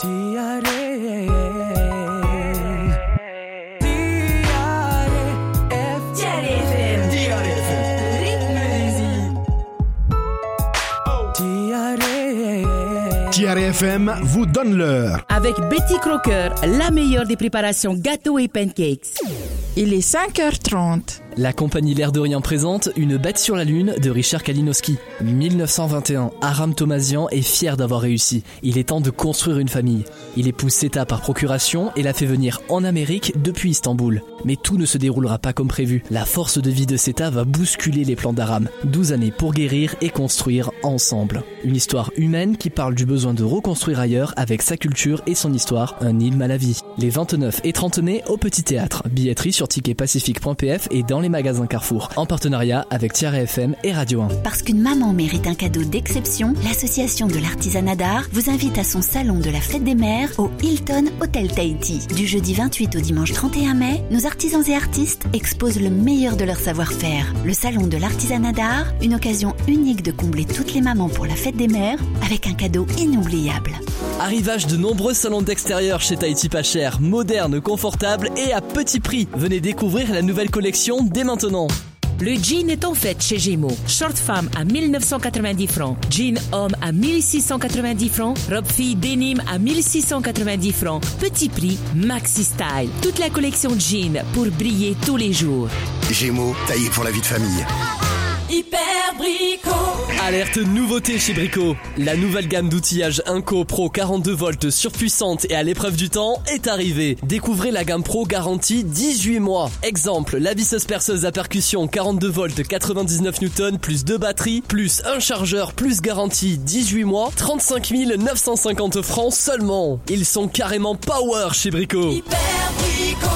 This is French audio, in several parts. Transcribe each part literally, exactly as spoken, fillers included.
T R F M vous donne l'heure. Avec Betty Crocker, la meilleure des préparations gâteaux et pancakes. Il est cinq heures trente. La compagnie L'air de rien présente Une bête sur la lune de Richard Kalinowski. mille neuf cent vingt et un, Aram Tomazian est fier d'avoir réussi. Il est temps de construire une famille. Il épouse Seta par procuration et la fait venir en Amérique depuis Istanbul. Mais tout ne se déroulera pas comme prévu. La force de vie de Seta va bousculer les plans d'Aram. douze années pour guérir et construire ensemble. Une histoire humaine qui parle du besoin de reconstruire ailleurs avec sa culture et son histoire, un île mal à vie. Les vingt-neuf et trente mai au Petit Théâtre. Billetterie sur ticket pacifique point p f et dans les magasins Carrefour, en partenariat avec T R F M et Radio un. Parce qu'une maman mérite un cadeau d'exception, l'association de l'artisanat d'art vous invite à son salon de la fête des mères au Hilton Hotel Tahiti. Du jeudi vingt-huit au dimanche trente et un mai, nos artisans et artistes exposent le meilleur de leur savoir-faire. Le salon de l'artisanat d'art, une occasion unique de combler toutes les mamans pour la fête des mères avec un cadeau inoubliable. Arrivage de nombreux salons d'extérieur chez Tahiti pas cher, modernes, confortables et à petit prix. Venez découvrir la nouvelle collection dès maintenant. Le jean est en fête chez Gémeaux. Short femme à mille neuf cent quatre-vingt-dix francs. Jean homme à mille six cent quatre-vingt-dix francs. Robe fille denim à mille six cent quatre-vingt-dix francs. Petit prix, maxi style. Toute la collection jean pour briller tous les jours. Gémeaux, taillé pour la vie de famille. Hyper Brico. Alerte nouveauté chez Brico. La nouvelle gamme d'outillage Inco Pro quarante-deux volts surpuissante et à l'épreuve du temps est arrivée. Découvrez la gamme Pro garantie dix-huit mois. Exemple, la visseuse perceuse à percussion quarante-deux volts quatre-vingt-dix-neuf newtons plus deux batteries plus un chargeur plus garantie dix-huit mois, trente-cinq mille neuf cent cinquante francs seulement. Ils sont carrément power chez Brico. Hyper Brico.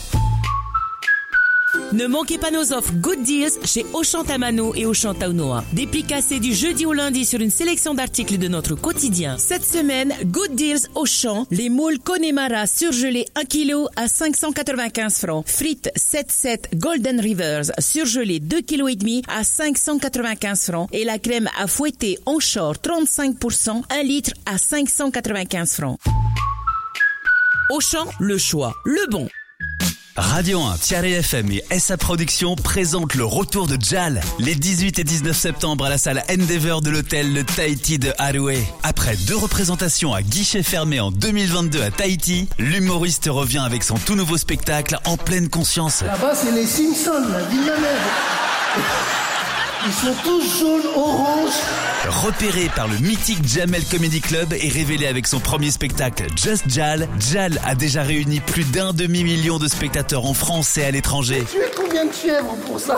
Ne manquez pas nos offres Good Deals chez Auchan Tamano et Auchan Taunoa. Des prix cassés du jeudi au lundi sur une sélection d'articles de notre quotidien. Cette semaine, Good Deals Auchan, les moules Connemara surgelés un kilo à cinq cent quatre-vingt-quinze francs. Frites sept sept Golden Rivers surgelés deux virgule cinq kilos à cinq cent quatre-vingt-quinze francs. Et la crème à fouetter Onshore trente-cinq pour cent, un litre à cinq cent quatre-vingt-quinze francs. Auchan, le choix, le bon. Radio un, T R F M et S A Production présentent le retour de Jal les dix-huit et dix-neuf septembre à la salle Endeavour de l'hôtel Le Tahiti de Haroué. Après deux représentations à guichet fermé en deux mille vingt-deux à Tahiti, l'humoriste revient avec son tout nouveau spectacle En pleine conscience. Là-bas, c'est les Simpsons, la Villeneuve. Ils sont tous jaunes, orange. Repéré par le mythique Jamel Comedy Club et révélé avec son premier spectacle Just Jal, Jal a déjà réuni plus d'un demi-million de spectateurs en France et à l'étranger. Tu es combien de chèvres pour ça?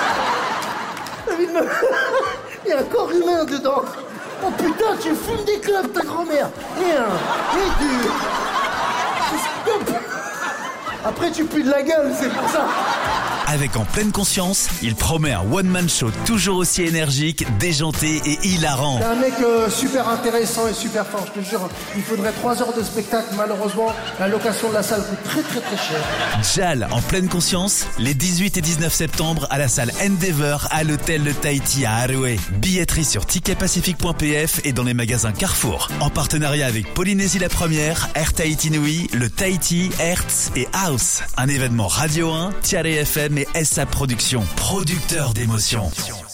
Il y a un corps humain dedans. Oh putain, tu fumes des clubs, ta grand-mère. Et un, et deux. Après, tu pues de la gueule, c'est pour ça. Avec En pleine conscience, il promet un one-man show toujours aussi énergique, déjanté et hilarant. C'est un mec euh, super intéressant et super fort, je te jure. Il faudrait trois heures de spectacle. Malheureusement, la location de la salle coûte très très très cher. Jal, En pleine conscience, les dix-huit et dix-neuf septembre à la salle Endeavour à l'hôtel Le Tahiti à Haroué. Billetterie sur ticket pacifique point p f et dans les magasins Carrefour. En partenariat avec Polynésie la Première, Air Tahiti Nui, Le Tahiti, Hertz et House. Un événement Radio un, T R F M et S A Production, producteur d'émotions.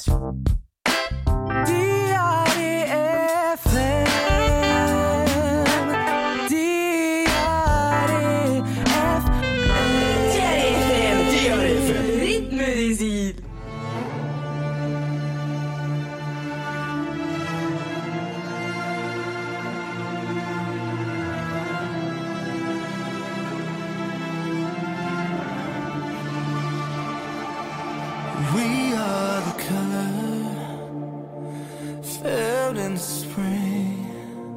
We are the color felt in the spring.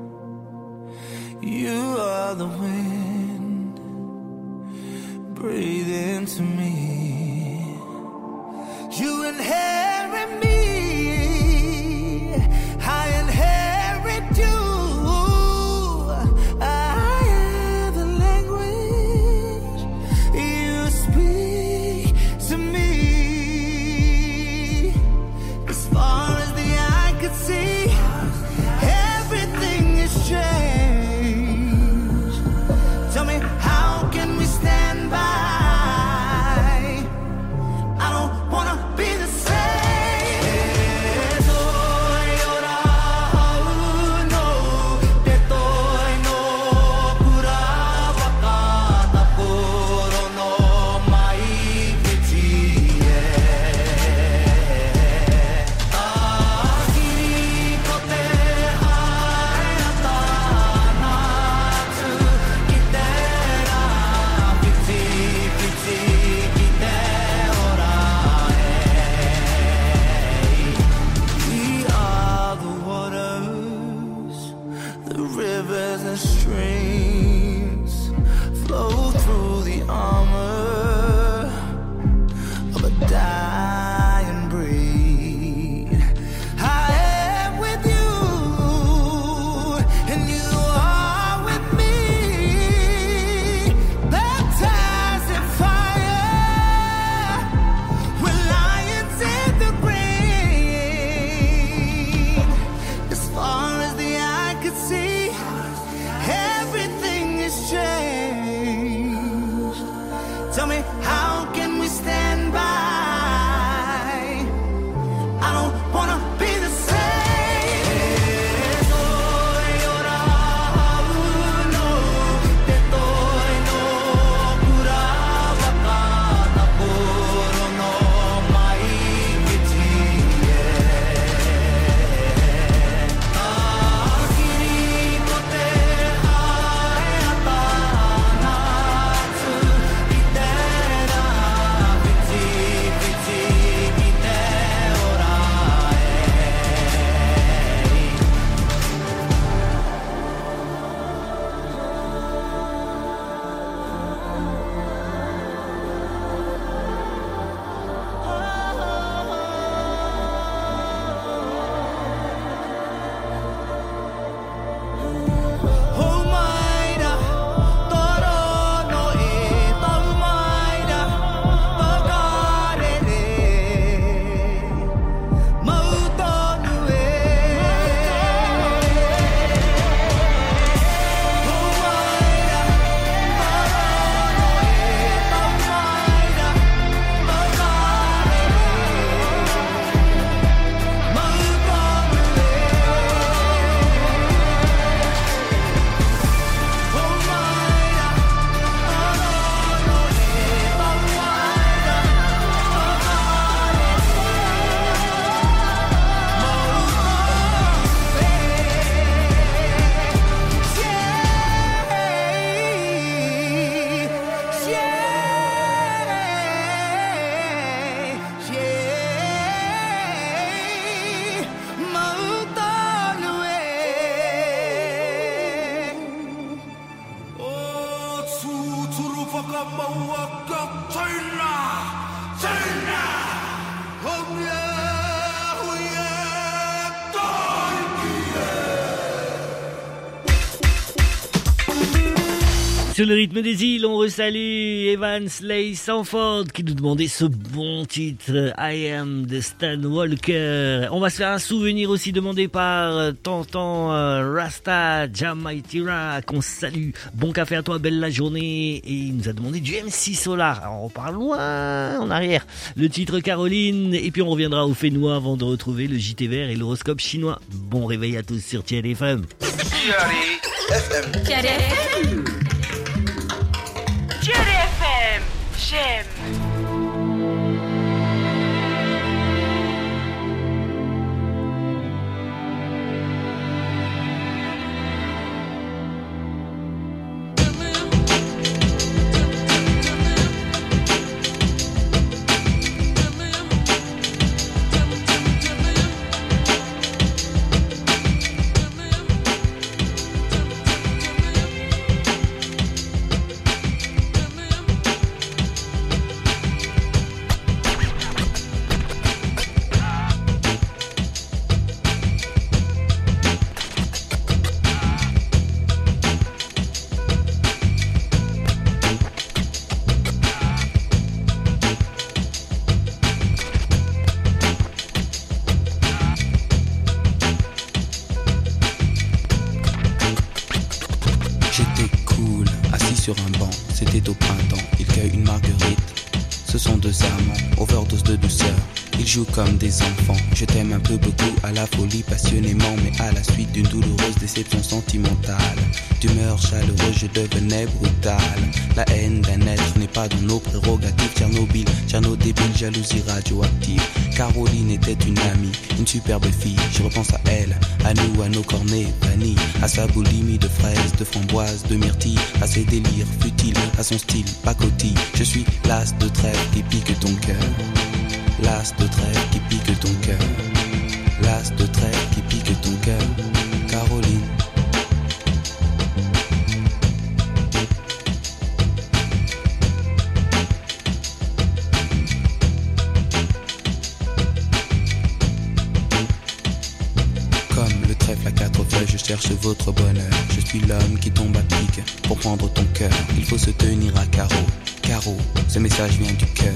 You are the wind. Breathe into me. You inherit me. I inherit you. I am the language you speak to me. As far as the eye could see, everything is changed. as the streams flow through the armor of a dying breed. I am with you, and you are with me, baptized in fire. We're lions in the green. As far as the eye could see, everything is changed. Tell me, how can we stand by? I don't wanna be the same. Sur le rythme des îles, on resalue Evans Leigh Sanford qui nous demandait ce bon titre I Am de Stan Walker. On va se faire un souvenir aussi demandé par Tonton Rasta Jamaitira qu'on salue. Bon café à toi, belle la journée. Et il nous a demandé du M C Solar. Alors on part loin en arrière. Le titre Caroline. Et puis on reviendra au Fénois avant de retrouver le J T vert et l'horoscope chinois. Bon réveil à tous sur T R F M. T R F M. T R F M. T R F M, j'aime. C'était au printemps, il cueille une marguerite. Ce sont deux amants, overdose de douceur. Ils jouent comme des enfants. Je t'aime un peu beaucoup, à la folie passionnément, mais à la suite d'une douloureuse déception sentimentale. D'humeur chaleureuse, je devenais brutal. La haine d'un être n'est pas dans nos prérogatives. Tchernobyl, Tcherno débile, jalousie radioactive. Caroline était une amie, une superbe fille. Je repense à elle, à nous, à nos cornets vanille, à sa boulimie de fraises, de framboises, de myrtilles, à ses délires futiles, à son style pacotille. Je suis l'as de trêve qui pique ton cœur. L'as de trêve qui pique ton cœur. L'as de trêve qui pique ton cœur. Caroline. votre bonheur. Je suis l'homme qui tombe à pic. Pour prendre ton cœur, il faut se tenir à carreau. Carreau, ce message vient du cœur.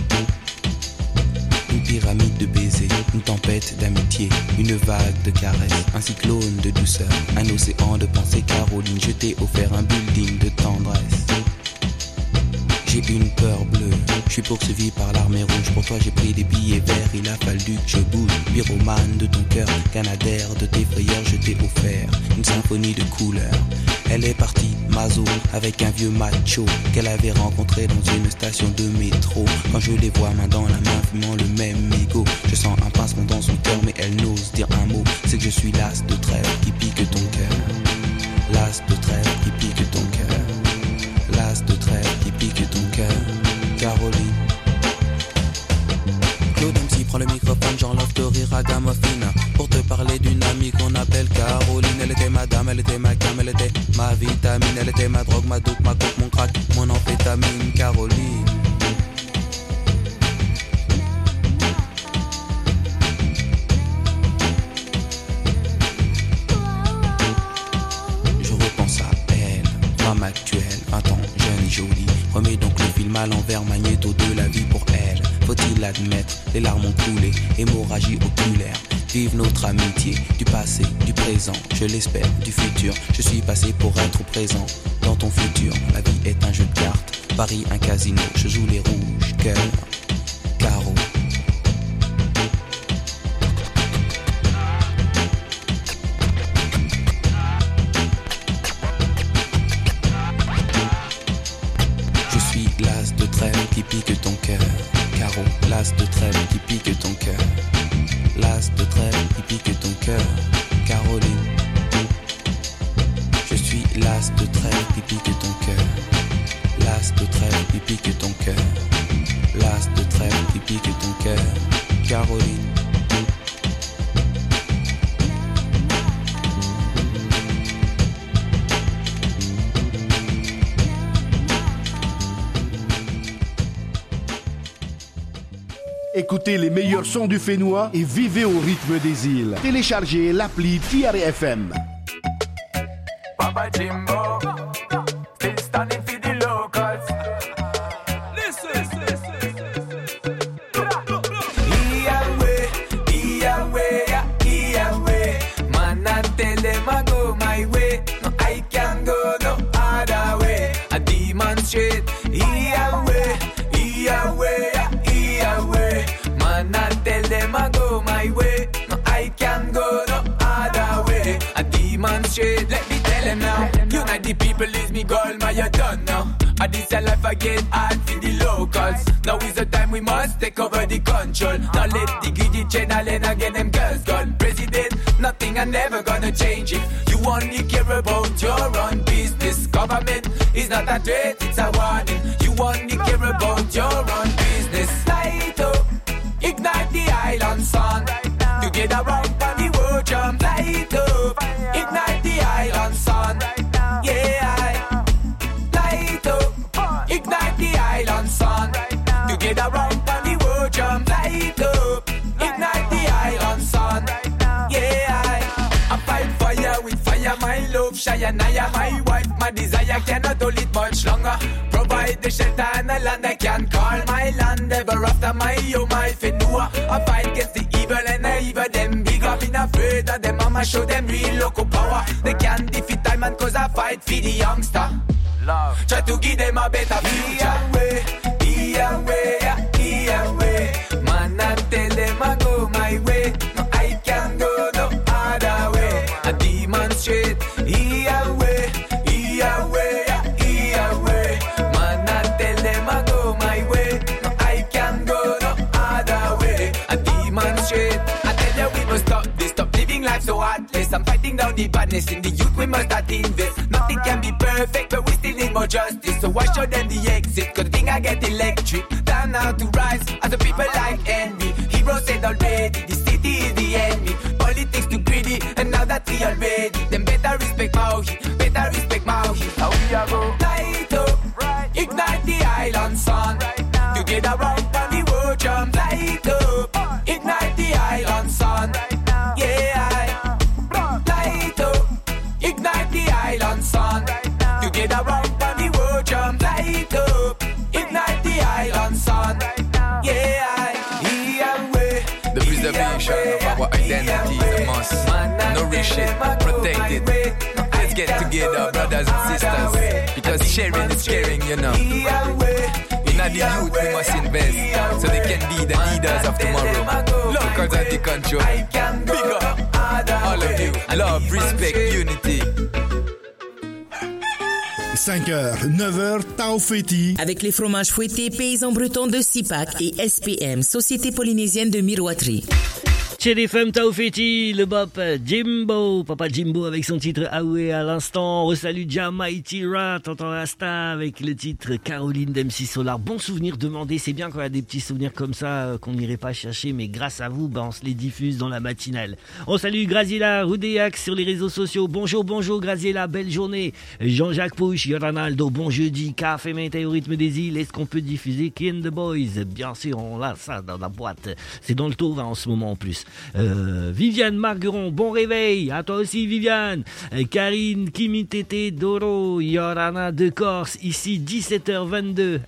Une pyramide de baisers, une tempête d'amitié, une vague de caresses, un cyclone de douceur, un océan de pensées. Caroline, je t'ai offert un building de tendresse. J'ai une peur bleue, je suis poursuivi par l'armée rouge. Pour toi j'ai pris des billets verts, il a fallu que je bouge. Pyromane de ton cœur, canadair de tes frayeurs. Je t'ai offert une symphonie de couleurs. Elle est partie, Mazo, avec un vieux macho qu'elle avait rencontré dans une station de métro. Quand je les vois main dans la main, fumant le même mégot, je sens un pincement dans son cœur, mais elle n'ose dire un mot. C'est que je suis l'as de trêve qui pique ton cœur. L'as de trêve qui pique ton cœur. L'as de trêve qui pique ton cœur. Caroline. Claude M C prend le microphone, j'en love de rire à Gamophine, pour te parler d'une amie qu'on appelle Caroline. Elle était ma dame, elle était ma cam, elle était ma vitamine. Elle était ma drogue, ma dope, ma coke, mon crack, mon amphétamine. Caroline. Je repense à elle, femme actuelle, vingt ans, jeune et jolie. Remets donc le film à l'envers, magnéto de la vie pour elle. Faut-il l'admettre, les larmes ont coulé, hémorragie oculaire. Vive notre amitié, du passé, du présent, je l'espère, du futur. Je suis passé pour être présent dans ton futur. La vie est un jeu de cartes, Paris un casino. Je joue les rouges, cœur, carreau. Je suis l'as de trêve qui pique ton cœur. Carreau, l'as de trêve qui pique ton cœur. L'as de trêve qui pique ton cœur. Caroline. Je suis l'as de trêve qui pique ton cœur. L'as de trêve qui pique ton cœur. L'as de trêve qui pique ton cœur. Caroline. Écoutez les meilleurs sons du Fénois et vivez au rythme des îles. Téléchargez l'appli T R F M. Papa Jimbo, still standing for the locals. Listen, Yahweh, Yahweh, Yahweh. Man, I tell them I go my way. No, I can't go no other way. I demonstrate Yahweh, Yahweh. Man, I tell them I go my way. No, I can't go no other way. I demonstrate, let me tell them now. Unite the people is me goal, my you done now. I this a life I get hard for the locals. Now is the time we must take over the control. Now let the greedy channel and again them girls gone. President, nothing I never gonna change it. You only care about your own business. Government is not a threat, it's a warning. You only care about your own business. Light up. Ignite the island sun. Right together round on the world jump. Light up. Ignite the island sun. Right yeah. Light up. Ignite the island sun. Right together round on the world jump. Light up. Ignite the island sun. Right yeah. I fight fire with fire, my love. Shayanaya, my wife, my desire cannot hold it much longer. Provide the shelter and a land I can call my land. Ever after my oh my Fenua. I fight against the evil and the evil them big up. Been afraid of them, mama show them real local power. They can't defeat time man cause I fight for the youngster. Love. Try to give them a better future. Yahweh, Yahweh, Yahweh. Man, I tell them I go my way. No, I can't go no other way. I demonstrate Yahweh, Yahweh, Yahweh. Man, I tell them I go my way. No, I can't go no other way. I demonstrate. I tell you we must stop this, stop living life so heartless. I'm fighting down the badness in the youth, we must start invest. Nothing can be perfect, but we still need more justice. So I show them the exit, cause the thing I get electric. Time now to rise, as the people like envy. Heroes said already, the city is the enemy. Politics too greedy, and now that we already. Them better respect Maui, better respect Maui. How we are go? Light up, right, ignite the island sun. Right now. Together right on the world jump. Light up, ignite the island sun. Right now. Yeah, light up, cherish it, protect it. Let's get together, brothers and sisters, because sharing is caring, you know. In the youth we must invest, so they can be the leaders of tomorrow. Locals and the control. Big up, all of you. Love, respect, unity. cinq heures, neuf heures, Taofeti. Avec les fromages fouettés paysans bretons de Sipac et S P M, Société polynésienne de miroiterie. Chez les femmes Taofeti, le bop Jimbo, Papa Jimbo avec son titre Aoué à l'instant. On resalue Jamaitira, Tonton Rasta avec le titre Caroline d'M C Solar. Bon souvenir demandé, c'est bien quand il y a des petits souvenirs comme ça euh, qu'on n'irait pas chercher, mais grâce à vous, ben, on se les diffuse dans la matinale. On salue Graziella Roudéac sur les réseaux sociaux. Bonjour, bonjour Graziella, belle journée. Jean-Jacques Pouche, Yoranaldo, bon jeudi. Café Mété au rythme des îles. Est-ce qu'on peut diffuser Kin the Boys? Bien sûr, on a ça dans la boîte. C'est dans le taux en ce moment en plus. Euh, Viviane Margueron, bon réveil à toi aussi Viviane. euh, Karine Kimitete Doro Yorana de Corse, ici dix-sept heures vingt-deux.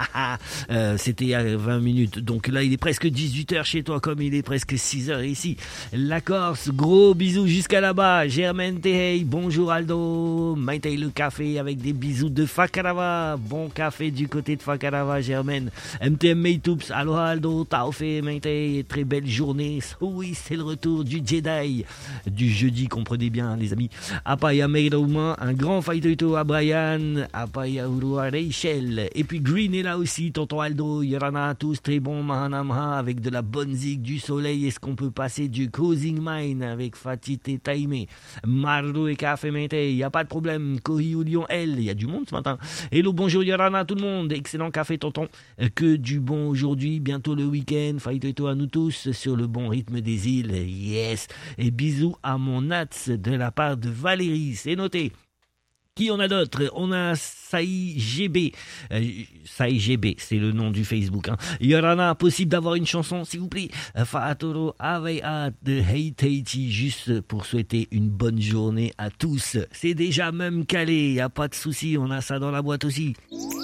euh, c'était il y a vingt minutes, donc là il est presque dix-huit heures chez toi comme il est presque six heures ici. La Corse, gros bisous jusqu'à là-bas. Germaine Tehei, bonjour Aldo. Maïtei le café avec des bisous de Fakarava, bon café du côté de Fakarava Germaine. M T M Meitoups, aloha Aldo, Taofé Maïtei, très belle journée. Oui, c'est le retour du Jedi du jeudi, comprenez bien les amis. Apaya Meirouma, un grand faitoito à Brian, Apaya Urua Rachel, et puis Green est là aussi, tonton Aldo, Yorana, tous très bon Mahanamha avec de la bonne zig, du soleil. Est-ce qu'on peut passer du Cruising Mine avec Fatih et Taïmé, Maru et Café Mété, il n'y a pas de problème. Kohi ou Lyon L, il y a du monde ce matin. Hello, bonjour Yorana tout le monde, excellent café tonton, que du bon aujourd'hui, bientôt le week-end, faitoito à nous tous sur le bon rythme des îles. Yes, et bisous à mon Nats de la part de Valérie, c'est noté. Qui on a d'autres? On a Saï G B. Euh, Saï G B, c'est le nom du Facebook. Hein. Yorana, possible d'avoir une chanson, s'il vous plaît? Faatoro Aveya de Heiteiti, juste pour souhaiter une bonne journée à tous. C'est déjà même calé, y a pas de souci, on a ça dans la boîte aussi.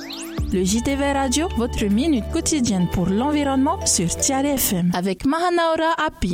Le J T V Radio, votre minute quotidienne pour l'environnement sur Tiare F M avec Mahanaora Api.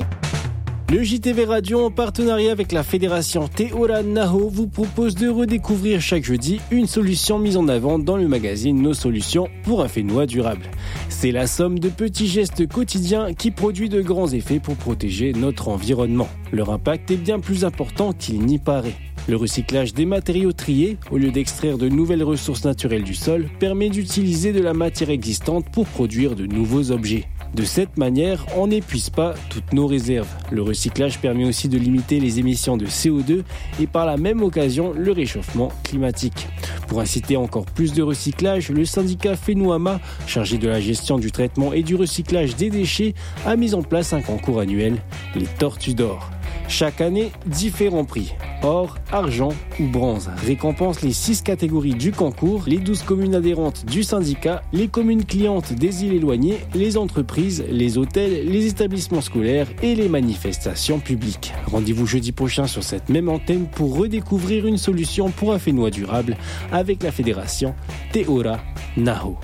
Le J T V Radio, en partenariat avec la fédération Te Ora Naho, vous propose de redécouvrir chaque jeudi une solution mise en avant dans le magazine Nos Solutions pour un Fénois durable. C'est la somme de petits gestes quotidiens qui produit de grands effets pour protéger notre environnement. Leur impact est bien plus important qu'il n'y paraît. Le recyclage des matériaux triés, au lieu d'extraire de nouvelles ressources naturelles du sol, permet d'utiliser de la matière existante pour produire de nouveaux objets. De cette manière, on n'épuise pas toutes nos réserves. Le recyclage permet aussi de limiter les émissions de C O deux et par la même occasion le réchauffement climatique. Pour inciter encore plus de recyclage, le syndicat Fénoama, chargé de la gestion du traitement et du recyclage des déchets, a mis en place un concours annuel, les Tortues d'Or. Chaque année, différents prix, or, argent ou bronze, récompensent les six catégories du concours, les douze communes adhérentes du syndicat, les communes clientes des îles éloignées, les entreprises, les hôtels, les établissements scolaires et les manifestations publiques. Rendez-vous jeudi prochain sur cette même antenne pour redécouvrir une solution pour un Fénois durable avec la fédération Te Ora Naho.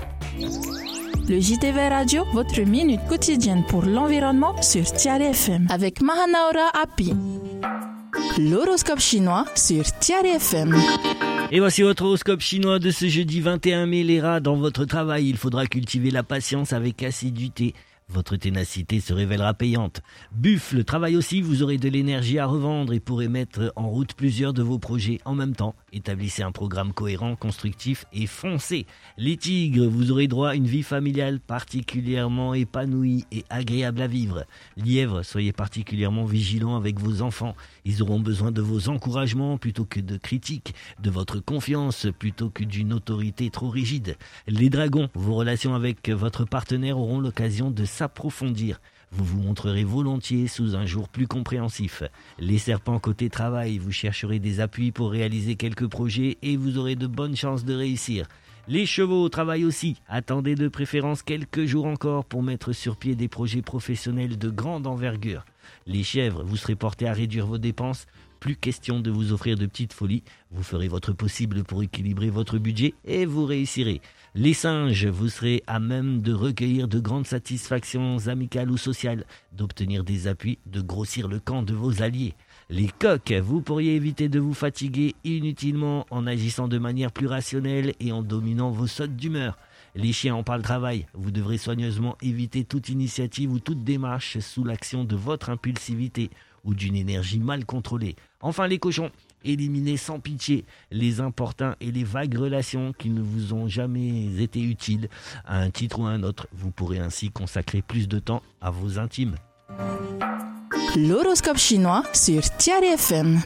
Le J T V Radio, votre minute quotidienne pour l'environnement sur Tiare F M avec Mahanaora Api. L'horoscope chinois sur Tiare F M. Et voici votre horoscope chinois de ce jeudi vingt et un mai. Les rats, dans votre travail, il faudra cultiver la patience avec assiduité. Votre ténacité se révélera payante. Buffle, travail aussi, vous aurez de l'énergie à revendre et pourrez mettre en route plusieurs de vos projets en même temps. Établissez un programme cohérent, constructif et foncez. Les tigres, vous aurez droit à une vie familiale particulièrement épanouie et agréable à vivre. Lièvre, soyez particulièrement vigilants avec vos enfants. Ils auront besoin de vos encouragements plutôt que de critiques, de votre confiance plutôt que d'une autorité trop rigide. Les dragons, vos relations avec votre partenaire auront l'occasion de s'approfondir. Vous vous montrerez volontiers sous un jour plus compréhensif. Les serpents, côté travail, vous chercherez des appuis pour réaliser quelques projets et vous aurez de bonnes chances de réussir. Les chevaux, travaillent aussi. Attendez de préférence quelques jours encore pour mettre sur pied des projets professionnels de grande envergure. Les chèvres, vous serez portés à réduire vos dépenses. Plus question de vous offrir de petites folies. Vous ferez votre possible pour équilibrer votre budget et vous réussirez. Les singes, vous serez à même de recueillir de grandes satisfactions amicales ou sociales, d'obtenir des appuis, de grossir le camp de vos alliés. Les coqs, vous pourriez éviter de vous fatiguer inutilement en agissant de manière plus rationnelle et en dominant vos sautes d'humeur. Les chiens, on parle travail. Vous devrez soigneusement éviter toute initiative ou toute démarche sous l'action de votre impulsivité ou d'une énergie mal contrôlée. Enfin, les cochons, éliminez sans pitié les importuns et les vagues relations qui ne vous ont jamais été utiles. À un titre ou à un autre, vous pourrez ainsi consacrer plus de temps à vos intimes. L'horoscope chinois sur Tiare F M.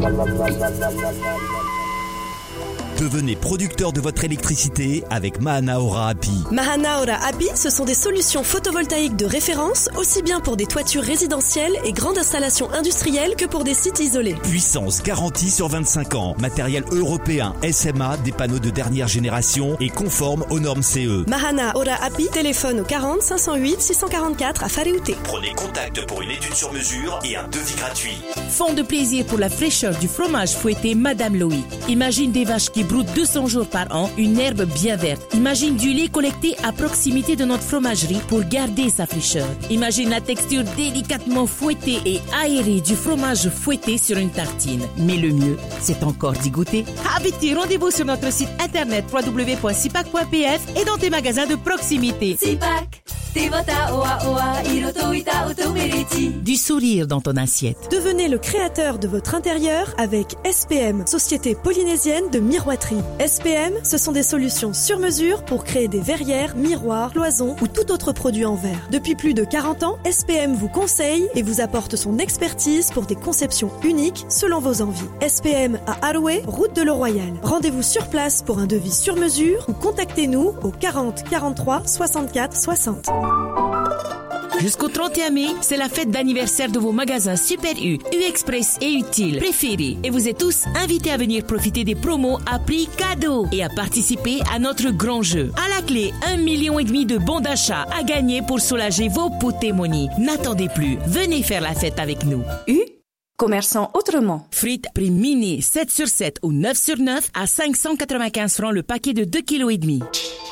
Devenez producteur de votre électricité avec Mahana Aura A P I. Mahana Aura A P I, ce sont des solutions photovoltaïques de référence, aussi bien pour des toitures résidentielles et grandes installations industrielles que pour des sites isolés. Puissance garantie sur vingt-cinq ans. Matériel européen S M A, des panneaux de dernière génération et conforme aux normes C E. Mahana Aura A P I, téléphone au quarante cinq cent huit six cent quarante-quatre à Faréouté. Prenez contact pour une étude sur mesure et un devis gratuit. Fond de plaisir pour la fraîcheur du fromage fouetté Madame Loïc. Imagine des vaches qui broutent deux cents jours par an, une herbe bien verte. Imagine du lait collecté à proximité de notre fromagerie pour garder sa fraîcheur. Imagine la texture délicatement fouettée et aérée du fromage fouetté sur une tartine. Mais le mieux, c'est encore d'y goûter. Ah, vite, rendez-vous sur notre site internet w w w point sipac point p f et dans tes magasins de proximité. Sipac, oa oa, du sourire dans ton assiette. Devenez le créateur de votre intérieur avec S P M, Société polynésienne de miroiterie. S P M, ce sont des solutions sur mesure pour créer des verrières, miroirs, cloisons ou tout autre produit en verre. Depuis plus de quarante ans, S P M vous conseille et vous apporte son expertise pour des conceptions uniques selon vos envies. S P M à Arouet, route de l'Eau-Royale. Rendez-vous sur place pour un devis sur mesure ou contactez-nous au quarante quarante-trois soixante-quatre soixante. Jusqu'au trente et un mai, c'est la fête d'anniversaire de vos magasins Super U, U-Express et Utile préférés. Et vous êtes tous invités à venir profiter des promos à prix cadeau et à participer à notre grand jeu. À la clé, un million et demi de bons d'achat à gagner pour soulager vos poutémonies. N'attendez plus, venez faire la fête avec nous. U, commerçant autrement. Frites prix mini sept sur sept ou neuf sur neuf à cinq cent quatre-vingt-quinze francs le paquet de deux virgule cinq kilos.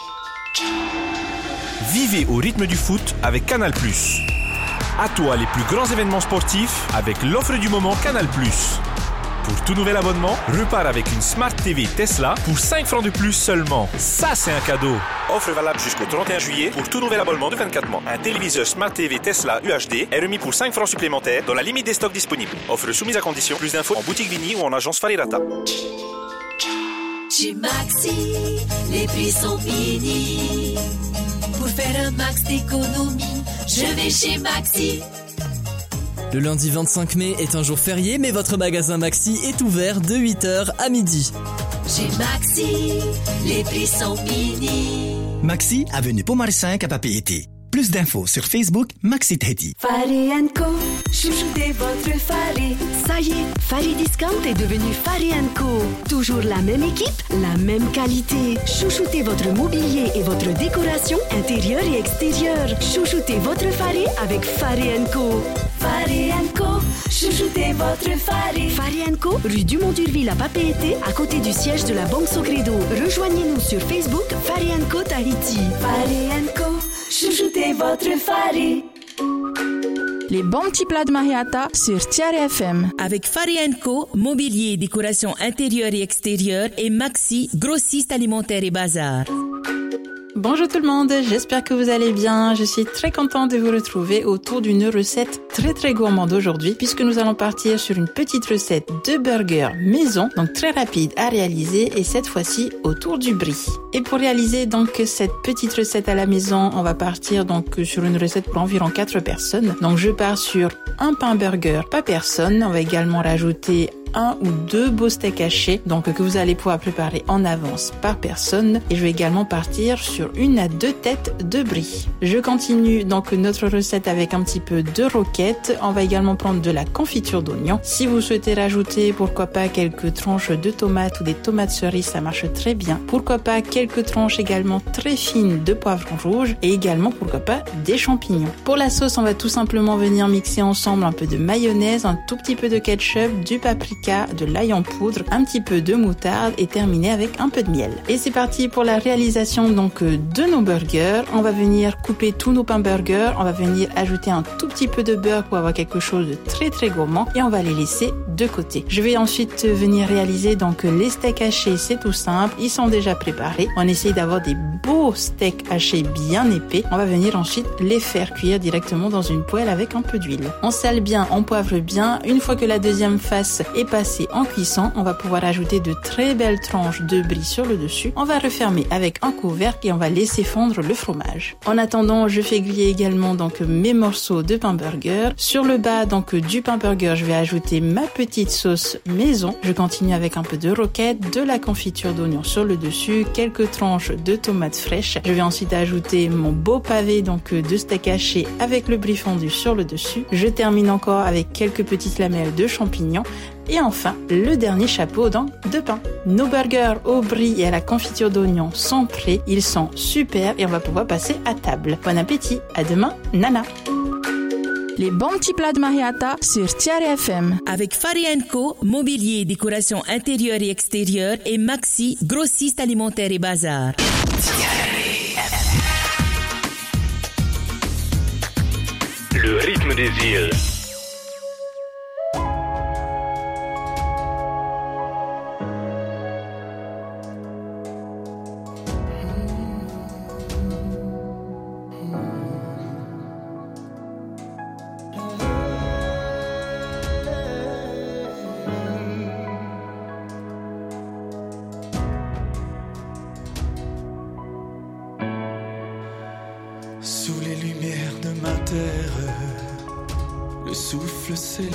Vivez au rythme du foot avec Canal plus. À toi les plus grands événements sportifs avec l'offre du moment Canal plus. Pour tout nouvel abonnement, repart avec une Smart T V Tesla pour cinq francs de plus seulement. Ça, c'est un cadeau. Offre valable jusqu'au trente et un juillet pour tout nouvel abonnement de vingt-quatre mois. Un téléviseur Smart T V Tesla U H D est remis pour cinq francs supplémentaires dans la limite des stocks disponibles. Offre soumise à condition. Plus d'infos en boutique Vini ou en agence Farirata. Chez Maxi, les prix sont finis. Pour faire un max d'économie, je vais chez Maxi. Le lundi vingt-cinq mai est un jour férié, mais votre magasin Maxi est ouvert de huit heures à midi. Chez Maxi, les prix sont finis. Maxi, avenue Pomar cinq à Papeete. Plus d'infos sur Facebook, Maxi Tahiti. Fari and Co, chouchoutez votre Fari. Ça y est, Fari Discount est devenu Fari and Co. Toujours la même équipe, la même qualité. Chouchoutez votre mobilier et votre décoration intérieure et extérieure. Chouchoutez votre Fari avec Fari and Co. Fari and Co, chouchoutez votre Fari. Fari and Co, rue Dumont d'Urville à Papeete, à côté du siège de la Banque Sogredo. Rejoignez-nous sur Facebook, Fari and Co Tahiti. Fari and Co, chouchoutez votre Fari. Les bons petits plats de Mariata sur Tiare F M. Avec Fari and Co, mobilier, décoration intérieure et extérieure et Maxi, grossiste alimentaire et bazar. Bonjour tout le monde, j'espère que vous allez bien. Je suis très contente de vous retrouver autour d'une recette très très gourmande aujourd'hui puisque nous allons partir sur une petite recette de burger maison, donc très rapide à réaliser et cette fois-ci autour du brie. Et pour réaliser donc cette petite recette à la maison, on va partir donc sur une recette pour environ quatre personnes. Donc je pars sur un pain burger par personne. On va également rajouter un ou deux beaux steaks hachés, donc que vous allez pouvoir préparer en avance par personne. Et je vais également partir sur une à deux têtes de brie. Je continue donc notre recette avec un petit peu de roquette. On va également prendre de la confiture d'oignon. Si vous souhaitez rajouter, pourquoi pas quelques tranches de tomates ou des tomates cerises, ça marche très bien. Pourquoi pas quelques tranches également très fines de poivron rouge et également pourquoi pas des champignons. Pour la sauce, on va tout simplement venir mixer ensemble un peu de mayonnaise, un tout petit peu de ketchup, du paprika, paprika, de l'ail en poudre, un petit peu de moutarde et terminer avec un peu de miel. Et c'est parti pour la réalisation donc de nos burgers. On va venir couper tous nos pains burgers, on va venir ajouter un tout petit peu de beurre pour avoir quelque chose de très très gourmand et on va les laisser de côté. Je vais ensuite venir réaliser donc les steaks hachés, c'est tout simple, ils sont déjà préparés. On essaye d'avoir des beaux steaks hachés bien épais. On va venir ensuite les faire cuire directement dans une poêle avec un peu d'huile. On sale bien, on poivre bien. Une fois que la deuxième face est passée en cuisson, on va pouvoir ajouter de très belles tranches de brie sur le dessus. On va refermer avec un couvercle et on va laisser fondre le fromage. En attendant, je fais griller également donc mes morceaux de pain burger. Sur le bas donc du pain burger, je vais ajouter ma petite sauce maison. Je continue avec un peu de roquette, de la confiture d'oignon sur le dessus, quelques tranches de tomates fraîches. Je vais ensuite ajouter mon beau pavé donc de steak haché avec le brie fondu sur le dessus. Je termine encore avec quelques petites lamelles de champignons. Et enfin, le dernier chapeau donc de pain. Nos burgers au brie et à la confiture d'oignon sont prêts. Ils sont super et on va pouvoir passer à table. Bon appétit. À demain, Nana. Les bons petits plats de Mariata sur Tiare F M. Avec Fari and Co, mobilier, décoration intérieure et extérieure et Maxi, grossiste alimentaire et bazar. Le rythme des îles. Sous les lumières de ma terre, le souffle s'élève,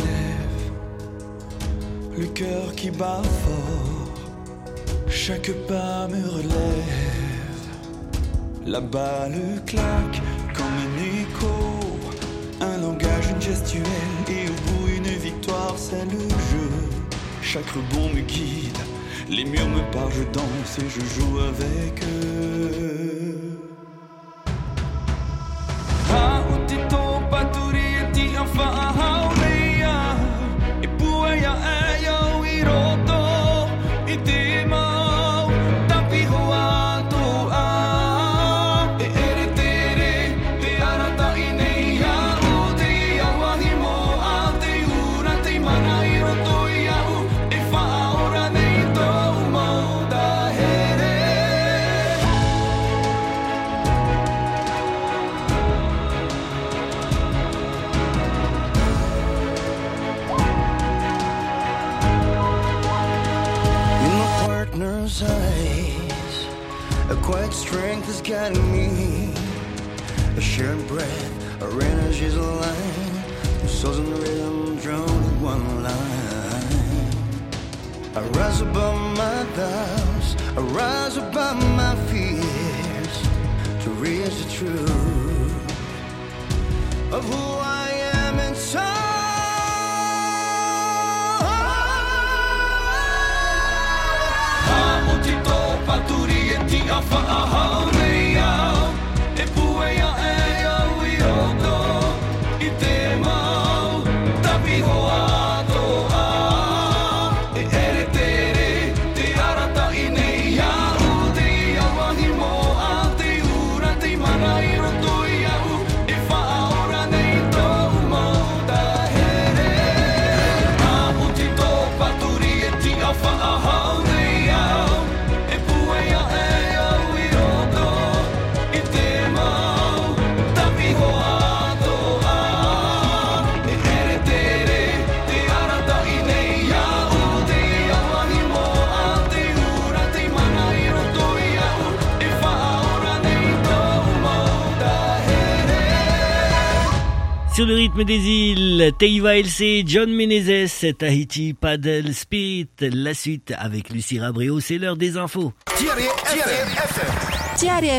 le cœur qui bat fort, chaque pas me relève. La balle claque comme un écho, un langage, une gestuelle, et au bout une victoire, c'est le jeu. Chaque rebond me guide, les murs me parlent, je danse et je joue avec eux. Strength is guiding me. A shared breath, our energies align. Souls in rhythm, drawn in one line. I rise above my doubts, I rise above my fears, to reach the truth of who I am inside. Sur le rythme des îles, Teiva L C, John Menezes, Tahiti Paddle Spit. La suite avec Lucie Rabréo, c'est l'heure des infos. Tiare F M. Tiare